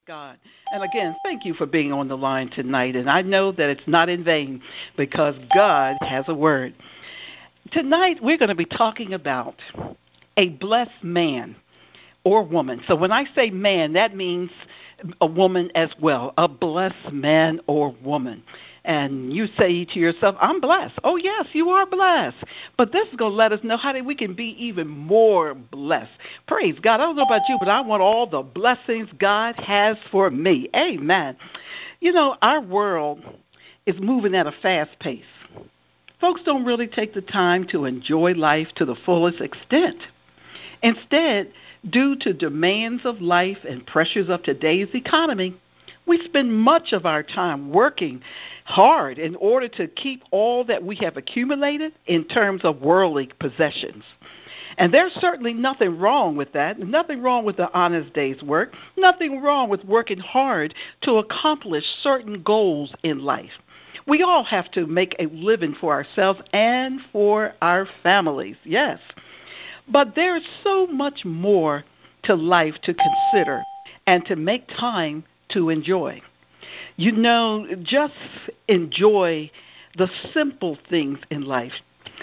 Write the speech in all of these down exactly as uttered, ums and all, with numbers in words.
God. And again, thank you for being on the line tonight. And I know that it's not in vain because God has a word. Tonight, we're going to be talking about a blessed man or woman. So when I say man, that means a woman as well, a blessed man or woman. And you say to yourself, I'm blessed. Oh, yes, you are blessed. But this is going to let us know how that we can be even more blessed. Praise God. I don't know about you, but I want all the blessings God has for me. Amen. You know, our world is moving at a fast pace. Folks don't really take the time to enjoy life to the fullest extent. Instead, due to demands of life and pressures of today's economy, we spend much of our time working hard in order to keep all that we have accumulated in terms of worldly possessions. And there's certainly nothing wrong with that, nothing wrong with the honest day's work, nothing wrong with working hard to accomplish certain goals in life. We all have to make a living for ourselves and for our families, yes. But there's so much more to life to consider and to make time to enjoy. You know, just enjoy the simple things in life.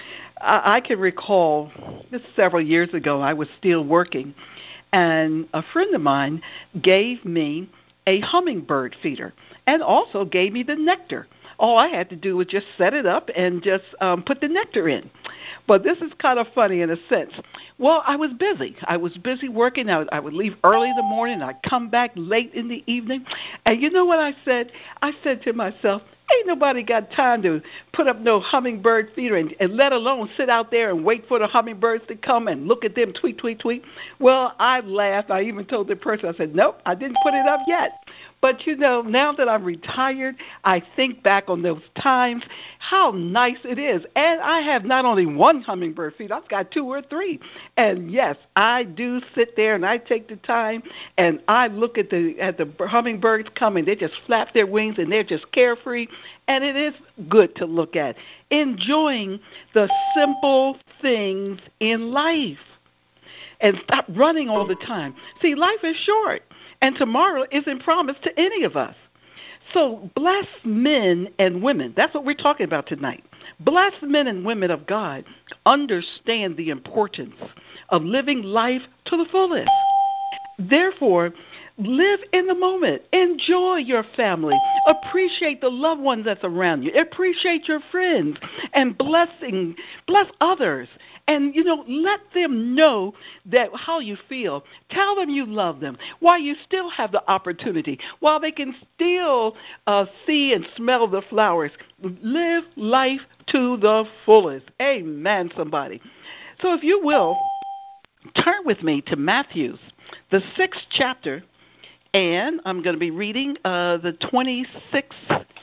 I, I can recall this several years ago, I was still working, and a friend of mine gave me a hummingbird feeder and also gave me the nectar. All I had to do was just set it up and just um, put the nectar in. But this is kind of funny in a sense. Well, I was busy. I was busy working. I, would- I would leave early in the morning. I'd come back late in the evening. And you know what I said? I said to myself, ain't nobody got time to put up no hummingbird feeder and, and let alone sit out there and wait for the hummingbirds to come and look at them tweet, tweet, tweet. Well, I laughed. I even told the person, I said, nope, I didn't put it up yet. But, you know, now that I'm retired, I think back on those times, how nice it is. And I have not only one hummingbird feeder, I've got two or three. And, yes, I do sit there and I take the time and I look at the at the hummingbirds coming. They just flap their wings and they're just carefree. And it is good to look at. Enjoying the simple things in life and stop running all the time. See, life is short, and tomorrow isn't promised to any of us. So blessed men and women, that's what we're talking about tonight. Blessed men and women of God understand the importance of living life to the fullest. Therefore, live in the moment. Enjoy your family. Appreciate the loved ones that's around you. Appreciate your friends and blessing, bless others. And, you know, let them know that how you feel. Tell them you love them while you still have the opportunity, while they can still uh, see and smell the flowers. Live life to the fullest. Amen, somebody. So if you will, turn with me to Matthew, the sixth chapter, and I'm going to be reading uh, the twenty-sixth,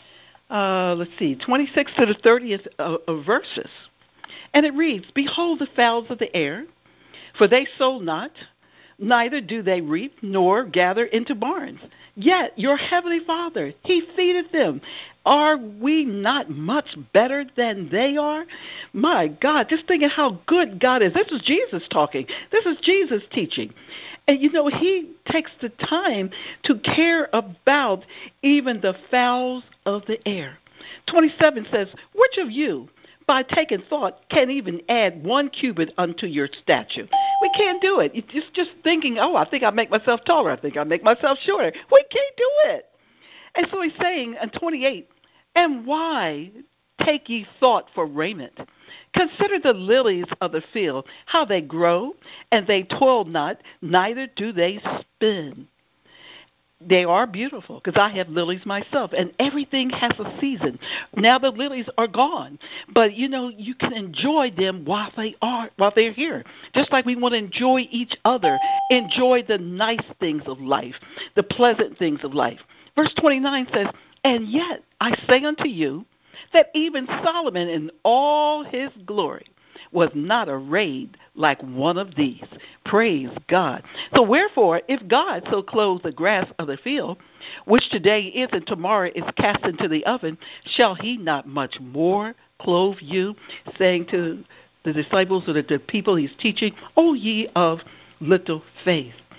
uh, let's see, twenty-sixth to the thirtieth uh, uh, verses. And it reads, Behold the fowls of the air, for they sow not, neither do they reap, nor gather into barns. Yet your heavenly Father, he feedeth them. Are we not much better than they are? My God, just thinking how good God is. This is Jesus talking. This is Jesus teaching. And, you know, he takes the time to care about even the fowls of the air. twenty-seven says, Which of you, by taking thought, can even add one cubit unto your stature? We can't do it. It's just, just thinking, oh, I think I make myself taller. I think I make myself shorter. We can't do it. And so he's saying in twenty-eight, and why take ye thought for raiment? Consider the lilies of the field, how they grow, and they toil not, neither do they spin. They are beautiful because I have lilies myself, and everything has a season. Now the lilies are gone, but you know you can enjoy them while they are while they're here. Just like we want to enjoy each other, enjoy the nice things of life, the pleasant things of life. Verse twenty-nine says, "And yet I say unto you that even Solomon in all his glory was not arrayed like one of these." Praise God. So wherefore, if God so clothes the grass of the field, which today is and tomorrow is cast into the oven, shall he not much more clothe you? Saying to the disciples or the people he's teaching, O ye of little faith.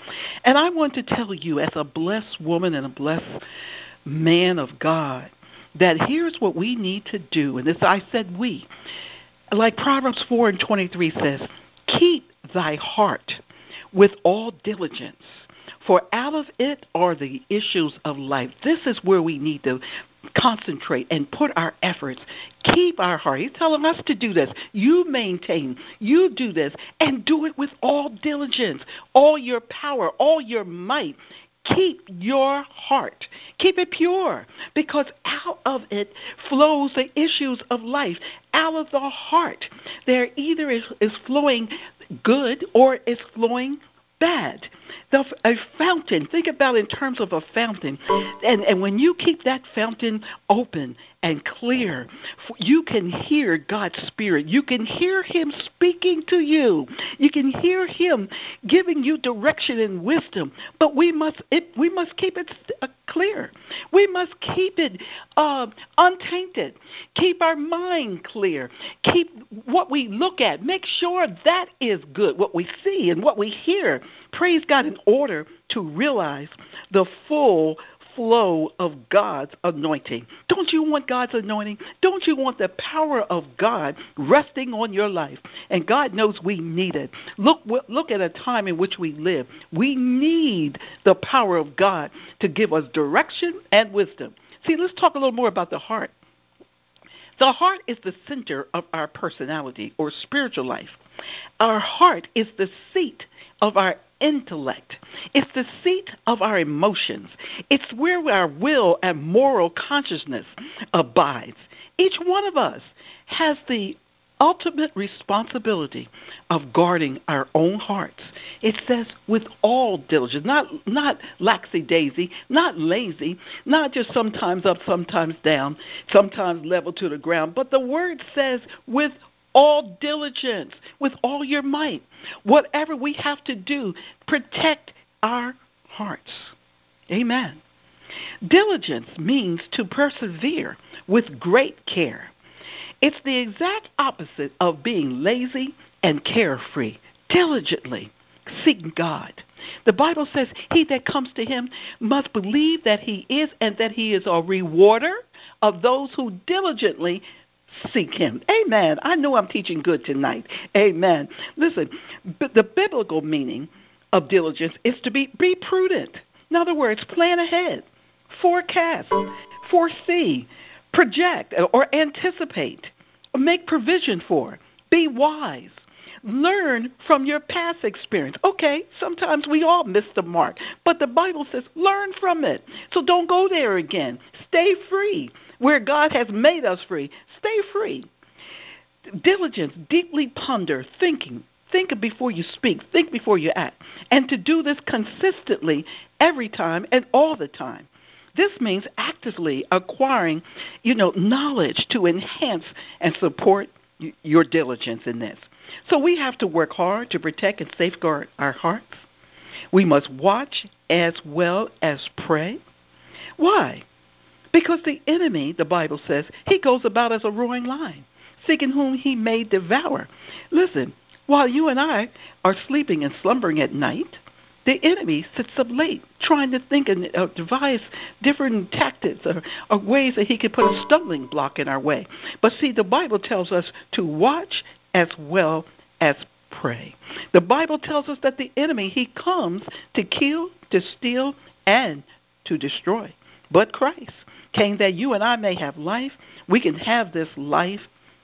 And I want to tell you, as a blessed woman and a blessed man of God, that here's what we need to do. And this I said we. Like Proverbs four and twenty-three says, keep thy heart with all diligence, for out of it are the issues of life. This is where we need to concentrate and put our efforts. Keep our heart. He's telling us to do this. You maintain. You do this. And do it with all diligence, all your power, all your might. Keep your heart. Keep it pure, because out of it flows the issues of life. Out of the heart, there either is, is flowing good or is flowing bad. The, a fountain, think about it in terms of a fountain. And, and when you keep that fountain open and clear, you can hear God's Spirit. You can hear Him speaking to you. You can hear Him giving you direction and wisdom. But we must it, we must keep it uh, clear. We must keep it uh, untainted. Keep our mind clear. Keep what we look at. Make sure that is good, what we see and what we hear. Praise God, in order to realize the full flow of God's anointing. Don't you want God's anointing? Don't you want the power of God resting on your life? And God knows we need it. Look, look at a time in which we live. We need the power of God to give us direction and wisdom. See, let's talk a little more about the heart. The heart is the center of our personality or spiritual life. Our heart is the seat of our intellect. It's the seat of our emotions. It's where our will and moral consciousness abides. Each one of us has the ultimate responsibility of guarding our own hearts. It says with all diligence, not not laxy-daisy, not lazy, not just sometimes up, sometimes down, sometimes level to the ground, but the word says with all diligence, with all your might. Whatever we have to do, protect our hearts. Amen. Diligence means to persevere with great care. It's the exact opposite of being lazy and carefree. Diligently seek God. The Bible says he that comes to him must believe that he is and that he is a rewarder of those who diligently seek him. Amen. I know I'm teaching good tonight. Amen. Listen, b- the biblical meaning of diligence is to be, be prudent. In other words, plan ahead, forecast, foresee, project, or anticipate, or make provision for. Be wise. Learn from your past experience. Okay, sometimes we all miss the mark, but the Bible says learn from it. So don't go there again. Stay free. Where God has made us free, stay free. Diligence, deeply ponder, thinking. Think before you speak. Think before you act. And to do this consistently every time and all the time. This means actively acquiring, you know, knowledge to enhance and support your diligence in this. So we have to work hard to protect and safeguard our hearts. We must watch as well as pray. Why? Because the enemy, the Bible says, he goes about as a roaring lion, seeking whom he may devour. Listen, while you and I are sleeping and slumbering at night, the enemy sits up late trying to think and uh, devise different tactics or, or ways that he can put a stumbling block in our way. But see, the Bible tells us to watch as well as pray. The Bible tells us that the enemy, he comes to kill, to steal, and to destroy. But Christ came that you and I may have life. We can have this life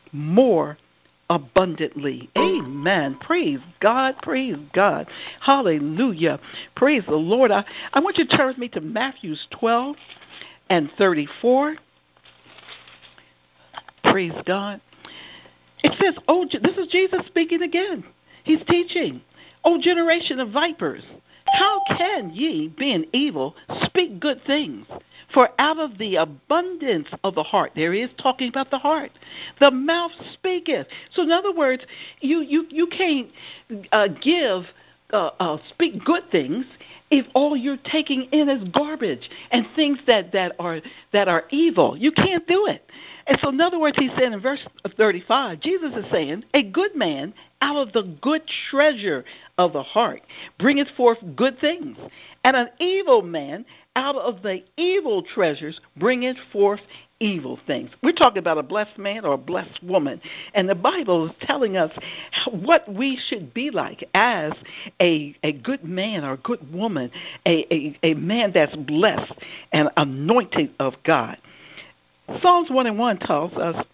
more abundantly. Amen. Praise God. Praise God. Hallelujah. Praise the Lord. I, I want you to turn with me to Matthew twelve and thirty-four. Praise God. It says, oh, this is Jesus speaking again. He's teaching. O generation of vipers, how can ye, being evil, speak good things? For out of the abundance of the heart, there he is talking about the heart, the mouth speaketh. So in other words, you, you, you can't uh, give, uh, uh, speak good things if all you're taking in is garbage and things that, that are that are evil. You can't do it. And so in other words, he said in verse thirty-five, Jesus is saying, a good man out of the good treasure of the heart bringeth forth good things. And an evil man out of the evil treasures bringeth forth evil things. We're talking about a blessed man or a blessed woman. And the Bible is telling us what we should be like as a, a good man or a good woman, a, a, a man that's blessed and anointed of God. Psalms one and one tells us,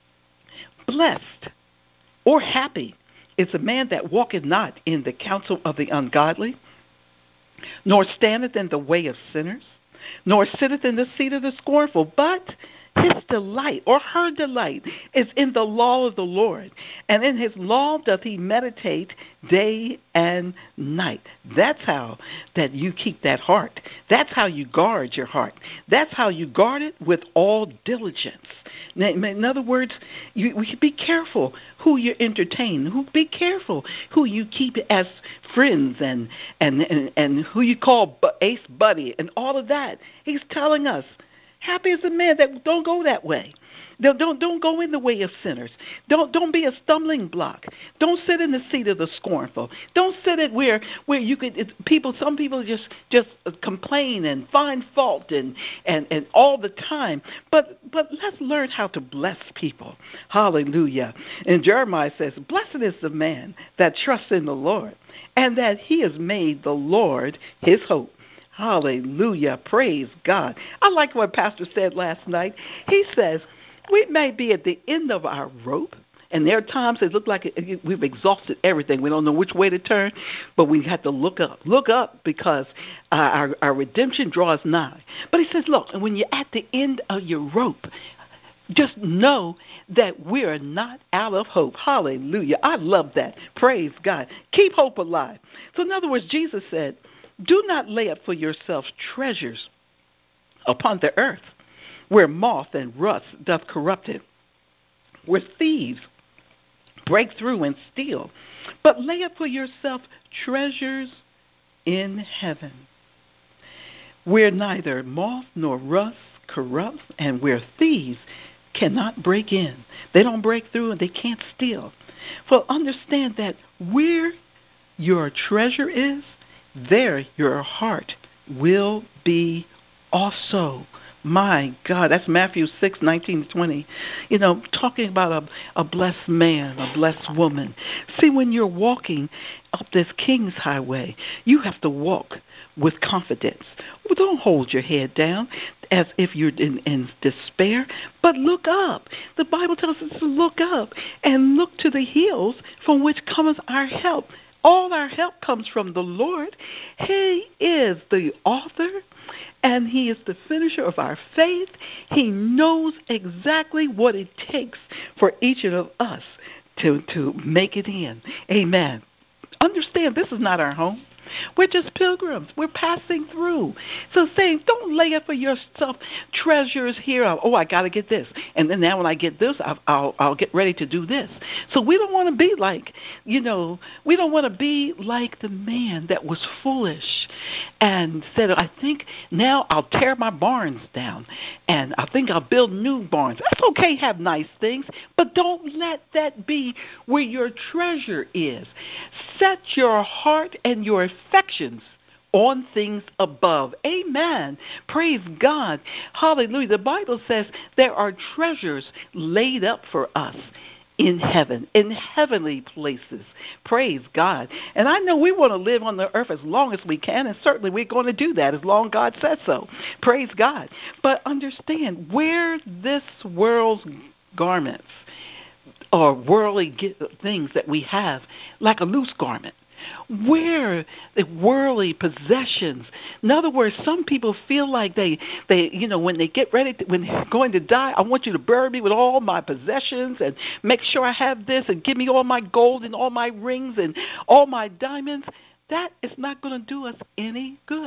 blessed or happy is the man that walketh not in the counsel of the ungodly, nor standeth in the way of sinners, nor sitteth in the seat of the scornful, but his delight or her delight is in the law of the Lord, and in his law doth he meditate day and night. That's how that you keep that heart. That's how you guard your heart. That's how you guard it with all diligence. In other words, you, you be careful who you entertain. Who be careful who you keep as friends and and and, and who you call ace buddy and all of that. He's telling us, happy is the man that don't go that way. Don't, don't don't go in the way of sinners. Don't don't be a stumbling block. Don't sit in the seat of the scornful. Don't sit at where where you could it, people. Some people just just complain and find fault and, and, and all the time. But but let's learn how to bless people. Hallelujah. And Jeremiah says, "Blessed is the man that trusts in the Lord, and that he has made the Lord his hope." Hallelujah. Praise God. I like what Pastor said last night. He says, we may be at the end of our rope, and there are times it looks like we've exhausted everything. We don't know which way to turn, but we have to look up. Look up because our, our redemption draws nigh. But he says, look, and when you're at the end of your rope, just know that we are not out of hope. Hallelujah. I love that. Praise God. Keep hope alive. So in other words, Jesus said, do not lay up for yourselves treasures upon the earth, where moth and rust doth corrupt it, where thieves break through and steal. But lay up for yourself treasures in heaven, where neither moth nor rust corrupts, and where thieves cannot break in. They don't break through and they can't steal. For understand that where your treasure is, there your heart will be also. My God, that's Matthew six, nineteen to twenty. You know, talking about a, a blessed man, a blessed woman. See, when you're walking up this King's Highway, you have to walk with confidence. Well, don't hold your head down as if you're in, in despair, but look up. The Bible tells us to look up and look to the hills from which cometh our help. All our help comes from the Lord. He is the author and he is the finisher of our faith. He knows exactly what it takes for each of us to, to make it in. Amen. Understand, this is not our home. We're just pilgrims. We're passing through. So saying, don't lay up for yourself treasures here. Oh, I got to get this. And then now when I get this, I'll, I'll, I'll get ready to do this. So we don't want to be like, you know, we don't want to be like the man that was foolish and said, I think now I'll tear my barns down and I think I'll build new barns. That's okay, have nice things, but don't let that be where your treasure is. Set your heart and your affections on things above. Amen. Praise God. Hallelujah. The Bible says there are treasures laid up for us in heaven, in heavenly places. Praise God. And I know we want to live on the earth as long as we can, and certainly we're going to do that as long as God says so. Praise God. But understand, where this world's garments or worldly things that we have, like a loose garment, where the worldly possessions. In other words, some people feel like they, they, you know, when they get ready, to, when they're going to die, I want you to bury me with all my possessions and make sure I have this and give me all my gold and all my rings and all my diamonds. That is not going to do us any good.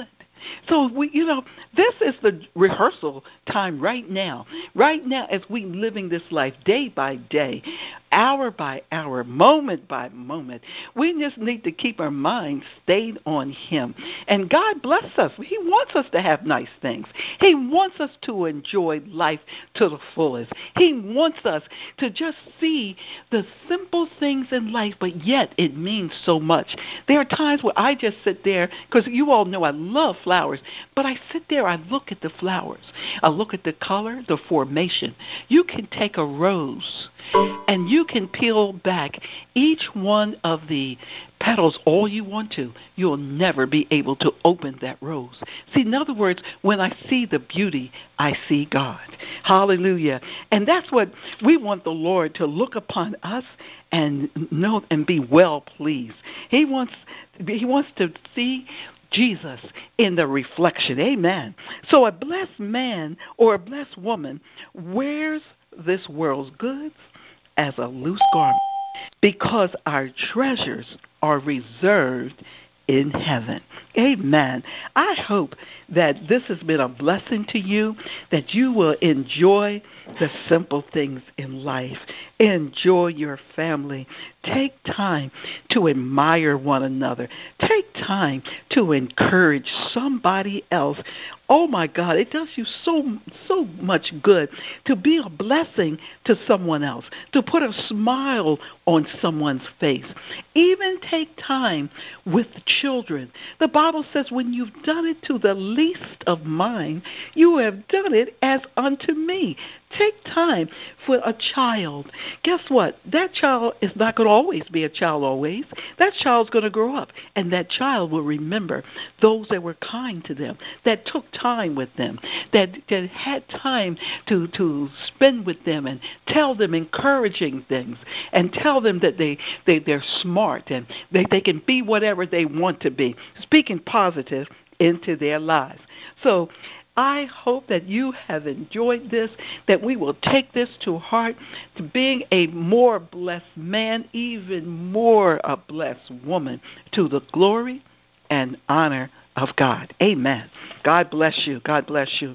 So we, you know, this is the rehearsal time right now. Right now, as we living this life day by day, hour by hour, moment by moment, we just need to keep our minds stayed on Him. And God bless us. He wants us to have nice things. He wants us to enjoy life to the fullest. He wants us to just see the simple things in life, but yet it means so much. There are times where I just sit there, because you all know I love flowers, but I sit there, I look at the flowers. I look at the color, the formation. You can take a rose and you can peel back each one of the petals all you want to. You'll never be able to open that rose. See, in other words, when I see the beauty, I see God. Hallelujah. And that's what we want the Lord to look upon us and know and be well pleased. He wants he wants to see Jesus in the reflection. Amen. So a blessed man or a blessed woman wears this world's goods as a loose garment, because our treasures are reserved in heaven. Amen. I hope that this has been a blessing to you, that you will enjoy the simple things in life. Enjoy your family. Take time to admire one another. Take time to encourage somebody else. Oh my God, it does you so so much good to be a blessing to someone else, to put a smile on someone's face. Even take time with children. The Bible says, when you've done it to the least of mine, you have done it as unto me. Take time for a child. Guess what? That child is not going to always be a child always. That child's going to grow up, and that child will remember those that were kind to them, that took time with them, that, that had time to, to spend with them and tell them encouraging things and tell them that they, they, they're smart and they, they can be whatever they want to be, speaking positive into their lives. So I hope that you have enjoyed this, that we will take this to heart, to being a more blessed man, even more a blessed woman, to the glory and honor of God. Amen. God bless you. God bless you.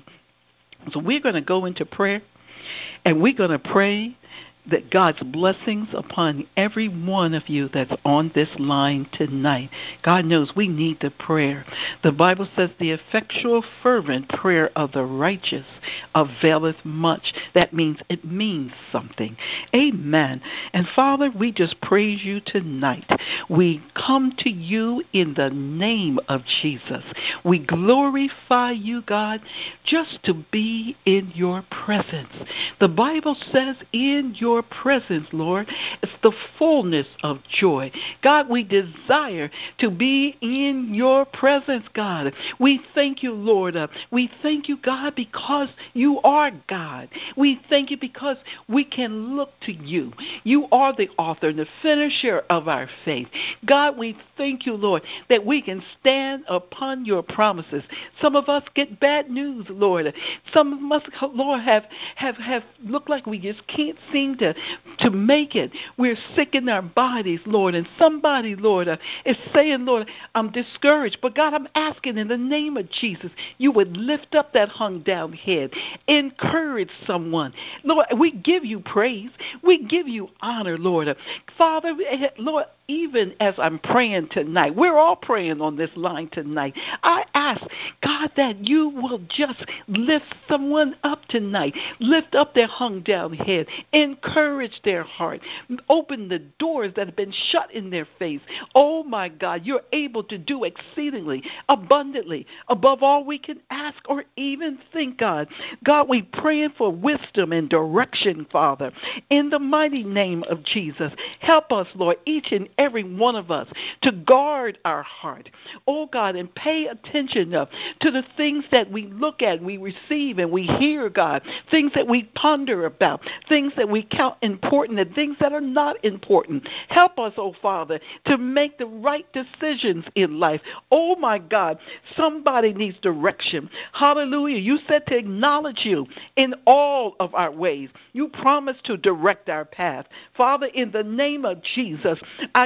So we're going to go into prayer, and we're going to pray that God's blessings upon every one of you that's on this line tonight. God knows we need the prayer. The Bible says the effectual fervent prayer of the righteous availeth much. That means it means something. Amen. And Father, we just praise you tonight. We come to you in the name of Jesus. We glorify you, God, just to be in your presence. The Bible says in your presence, Lord, it's the fullness of joy. God, we desire to be in your presence, God. We thank you, Lord. Uh, we thank you, God, because you are God. We thank you because we can look to you. You are the author and the finisher of our faith. God, we thank you, Lord, that we can stand upon your promises. Some of us get bad news, Lord. Some of us, Lord, have, have, have looked like we just can't seem to to make it. We're sick in our bodies, Lord, and somebody, Lord, uh, is saying, Lord, I'm discouraged. But God, I'm asking in the name of Jesus, you would lift up that hung down head. Encourage someone. Lord, we give you praise. We give you honor, Lord. Uh, Father, eh, Lord, even as I'm praying tonight, we're all praying on this line tonight. I ask, God, that you will just lift someone up tonight. Lift up their hung down head. Encourage their heart. Open the doors that have been shut in their face. Oh, my God, you're able to do exceedingly, abundantly, above all we can ask or even think, God. God, we praying for wisdom and direction, Father, in the mighty name of Jesus. Help us, Lord, each and every one of us to guard our heart, oh God, and pay attention uh, to the things that we look at, we receive, and we hear, God, things that we ponder about, things that we count important and things that are not important. Help us, oh Father, to make the right decisions in life. Oh my God, somebody needs direction. Hallelujah. You said to acknowledge you in all of our ways. You promised to direct our path. Father, in the name of Jesus, I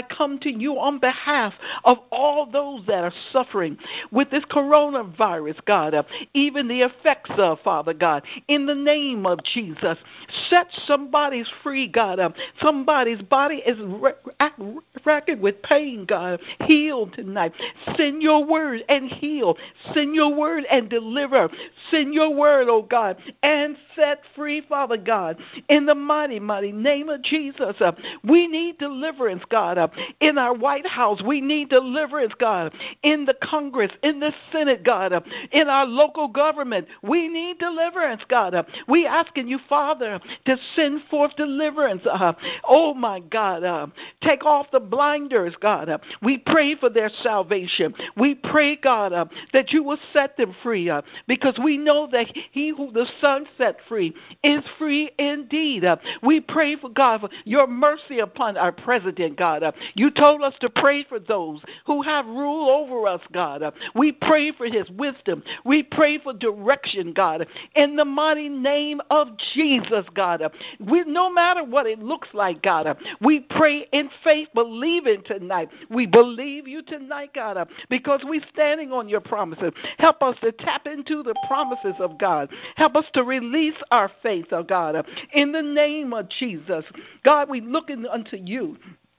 I come to you on behalf of all those that are suffering with this coronavirus, God, uh, even the effects of, Father God, in the name of Jesus. Set somebody's free, God. Uh, somebody's body is racked with pain, God. Heal tonight. Send your word and heal. Send your word and deliver. Send your word, oh God, and set free, Father God, in the mighty, mighty name of Jesus. Uh, we need deliverance, God, uh, in our White House. We need deliverance, God, in the Congress, in the Senate, God, uh, in our local government. We need deliverance, God. Uh, we asking you, Father, to send forth deliverance. Uh, oh, my God. Uh, take off the blinders, God. Uh, we pray for their salvation. We pray, God, uh, that you will set them free, uh, because we know that he who the Son set free is free indeed. Uh, we pray for, God, for your mercy upon our president, God. Uh, you told us to pray for those who have rule over us, God. Uh, we pray for his wisdom. We pray for direction, God, in the mighty name of Jesus, God. Uh, we, no matter what it looks like, God, uh, we pray in faith, believing tonight. We believe you tonight, God, uh, because we're standing on your promises. Help us to tap into the promises of God. Help us to release our faith, oh God, uh, in the name of Jesus. God, we look unto you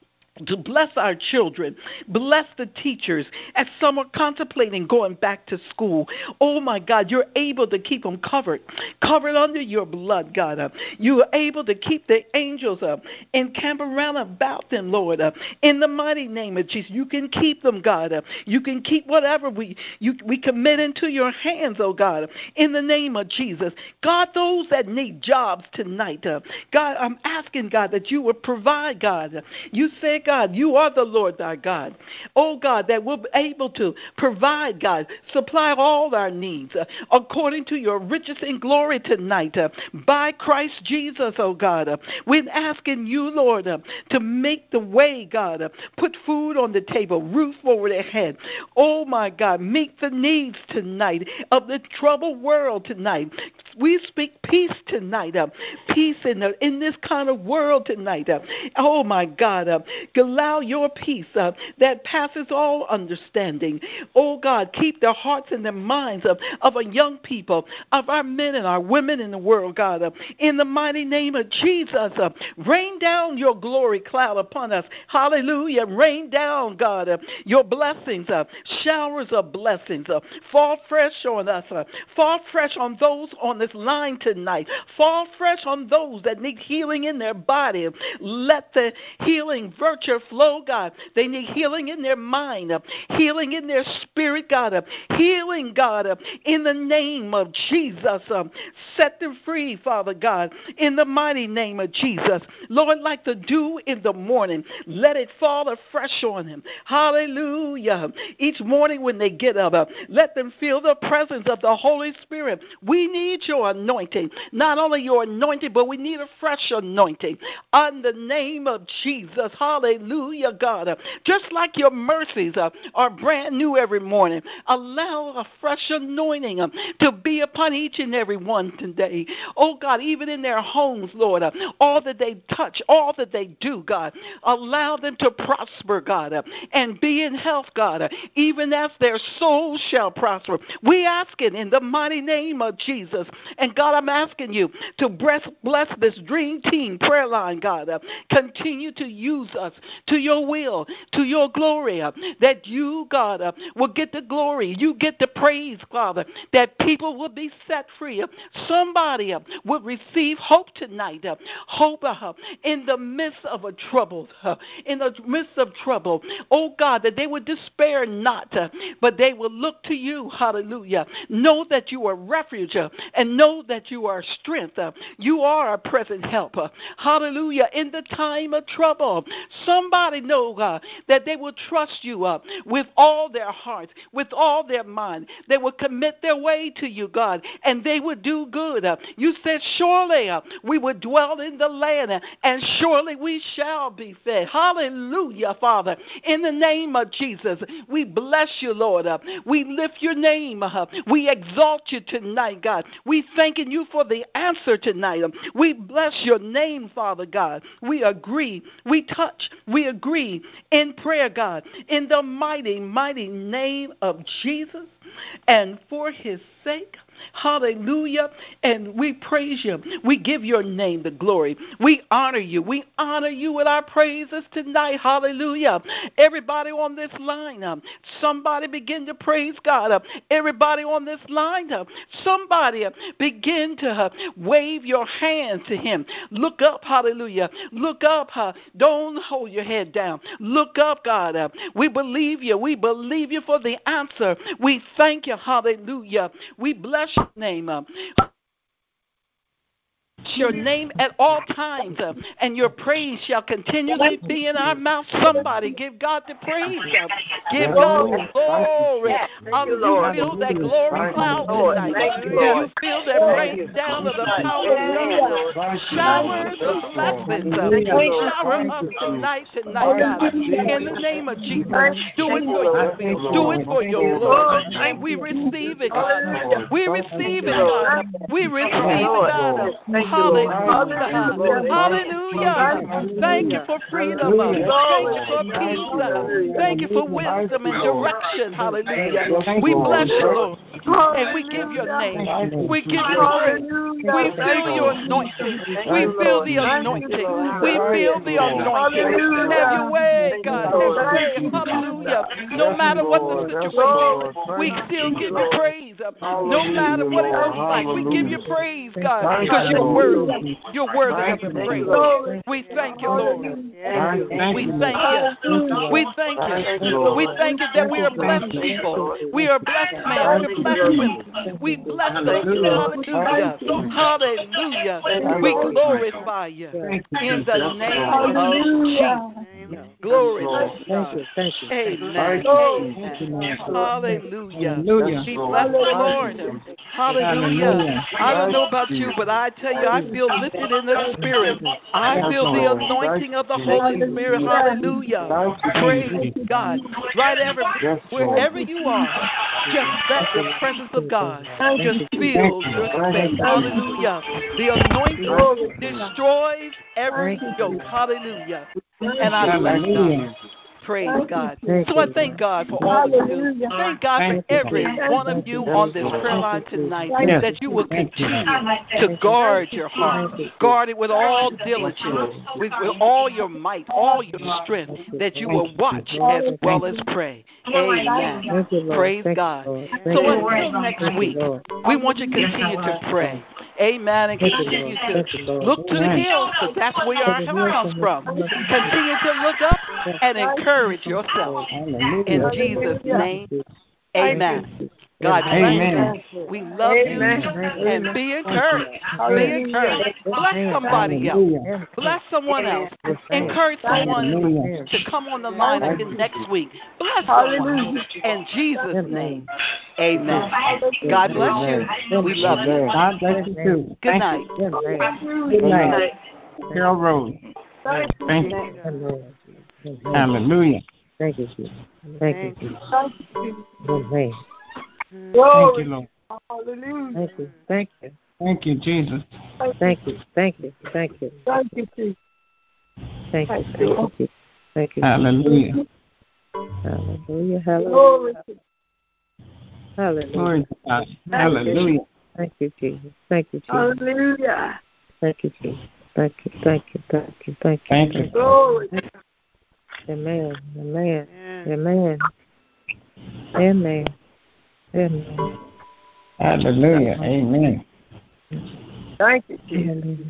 to bless our children, bless the teachers as some are contemplating going back to school. Oh, my God, you're able to keep them covered, covered under your blood, God. Uh, you are able to keep the angels up and camp around about them, Lord. Uh, in the mighty name of Jesus, you can keep them, God. Uh, you can keep whatever we you, we commit into your hands, oh God, in the name of Jesus. God, those that need jobs tonight, uh, God, I'm asking, God, that you would provide, God. You said, God, you are the Lord thy God. Oh, God, that we'll be able to provide, God, supply all our needs uh, according to your riches and glory tonight uh, by Christ Jesus, oh, God. Uh, we're asking you, Lord, uh, to make the way, God, uh, put food on the table, roof over their head. Oh, my God, meet the needs tonight of the troubled world tonight. We speak peace tonight, uh, peace in, the, in this kind of world tonight. Uh, oh, my God, uh, allow your peace uh, that passes all understanding. Oh, God, keep their hearts and their minds of, of our young people, of our men and our women in the world, God. Uh, in the mighty name of Jesus, uh, rain down your glory cloud upon us. Hallelujah. Rain down, God, uh, your blessings, uh, showers of blessings. Uh, fall fresh on us. Uh, fall fresh on those on this line tonight. Fall fresh on those that need healing in their body. Let the healing virtue flow, God. They need healing in their mind, uh, healing in their spirit, God. Uh, healing, God, uh, in the name of Jesus. Uh, set them free, Father God, in the mighty name of Jesus. Lord, like the dew in the morning, let it fall afresh on them. Hallelujah. Each morning when they get up, uh, let them feel the presence of the Holy Spirit. We need your anointing. Not only your anointing, but we need a fresh anointing. In the name of Jesus. Hallelujah, God. Uh, just like your mercies uh, are brand new every morning, allow a fresh anointing uh, to be upon each and every one today. Oh, God, even in their homes, Lord, uh, all that they touch, all that they do, God, allow them to prosper, God, uh, and be in health, God, uh, even as their souls shall prosper. We ask it in the mighty name of Jesus. And, God, I'm asking you to bless, bless this Dream Team prayer line, God. Uh, continue to use us to your will, to your glory, uh, that you, God, uh, will get the glory. You get the praise, Father, that people will be set free. Uh, somebody uh, will receive hope tonight. Uh, hope uh, in the midst of a trouble, uh, in the midst of trouble. Oh, God, that they would despair not, uh, but they will look to you. Hallelujah. Know that you are refuge uh, and know that you are strength. Uh, you are a present help. Uh, hallelujah. In the time of trouble, somebody know uh, that they will trust you uh, with all their hearts, with all their mind. They will commit their way to you, God, and they will do good. Uh, you said, surely uh, we will dwell in the land, uh, and surely we shall be fed. Hallelujah, Father. In the name of Jesus, we bless you, Lord. Uh, we lift your name. Uh, we exalt you tonight, God. We thanking you for the answer tonight. We bless your name, Father God. We agree. We touch. We agree in prayer, God, in the mighty, mighty name of Jesus. And for his sake, hallelujah, and we praise you. We give your name the glory. We honor you. We honor you with our praises tonight, hallelujah. Everybody on this line, uh, somebody begin to praise God. Uh, everybody on this line, uh, somebody uh, begin to uh, wave your hand to him. Look up, hallelujah. Look up. Uh, don't hold your head down. Look up, God. Uh, we believe you. We believe you for the answer. We thank you, hallelujah. We bless your name. Uh, your name at all times, uh, and your praise shall continually be in our mouth. Somebody give God the praise. Uh, give God the glory. Hallelujah. Feel that glory cloud tonight. Do you feel that rain down of the power of God? Showers of blessings. Uh, shower up tonight, tonight, God. In the name of Jesus. Do it for your faith. Do it for your glory. And we receive it, God. We receive it, God. We receive it, God. Hallelujah. Hallelujah. Thank you for freedom. Thank you for peace. Thank you for wisdom and direction. Hallelujah. We bless you, Lord. And we give your name. We give you praise. We feel your anointing. We feel the anointing. We feel the anointing. Have your way, God. Have your way. Hallelujah. No matter what the situation, we still give you praise. No matter what it looks like, we give you praise, God, because you're worthy. You're worthy of the praise. We thank you, Lord. We thank you. We thank you. We thank you that we are blessed people. We are blessed men. We are blessed women. We bless them. Hallelujah. Hallelujah. We glorify you in the name of Jesus. Glory to God. Amen. Amen. Hallelujah. Be blessed, Lord. Hallelujah. I don't know about you, but I tell you, I feel lifted in the Spirit. I feel the anointing of the Holy Spirit. Hallelujah. Praise God. Right ever, wherever you are, just let the presence of God just fill your space. Hallelujah. The anointing destroys every yoke. Hallelujah. And I bless God. Praise God. So I thank God for all of you. Thank God for every one of you on this prayer line tonight, that you will continue to guard your heart. Guard it with all diligence, with, with all your might, all your strength, that you will watch as well as pray. Amen. Praise God. So until next week, we want you to continue to pray. Amen. And continue to look to the hills, because that's where our help comes from. Continue to look up and encourage yourself. In Jesus' name, amen. God bless you. We love you. And be encouraged. Be encouraged. Bless somebody else. Bless someone else. Encourage someone to come on the line again next week. Bless someone. In Jesus' name, amen. God bless you. We love you. God bless you too. Good night. Good night. Carol Rose. Thank you. Hallelujah. Thank you, Jesus. Thank you, Jesus. Amen. Thank you, Lord. Thank you. Thank you. Thank you, Jesus. Thank you. Thank you. Thank you. Thank you, Jesus. Thank you. Thank you. Thank you. Hallelujah. Hallelujah. Hallelujah. Hallelujah. Glory to God. Hallelujah. Thank you, Jesus. Thank you, Jesus. Hallelujah. Thank you, Jesus. Thank you. Thank you. Thank you. Thank you. Thank you. Glory. Amen. Amen. Amen. Amen. Amen. Hallelujah. Amen. Thank you, Jesus.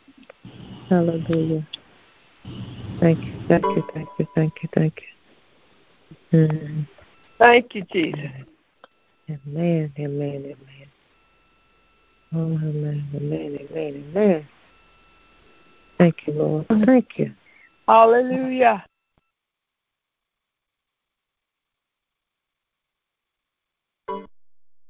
Hallelujah. Thank you. Thank you. Thank you. Thank you. Thank you. Mm. Thank you, Jesus. Amen. Amen. Amen. Oh, amen. Amen. Amen. Amen. Thank you, Lord. Thank you. Hallelujah.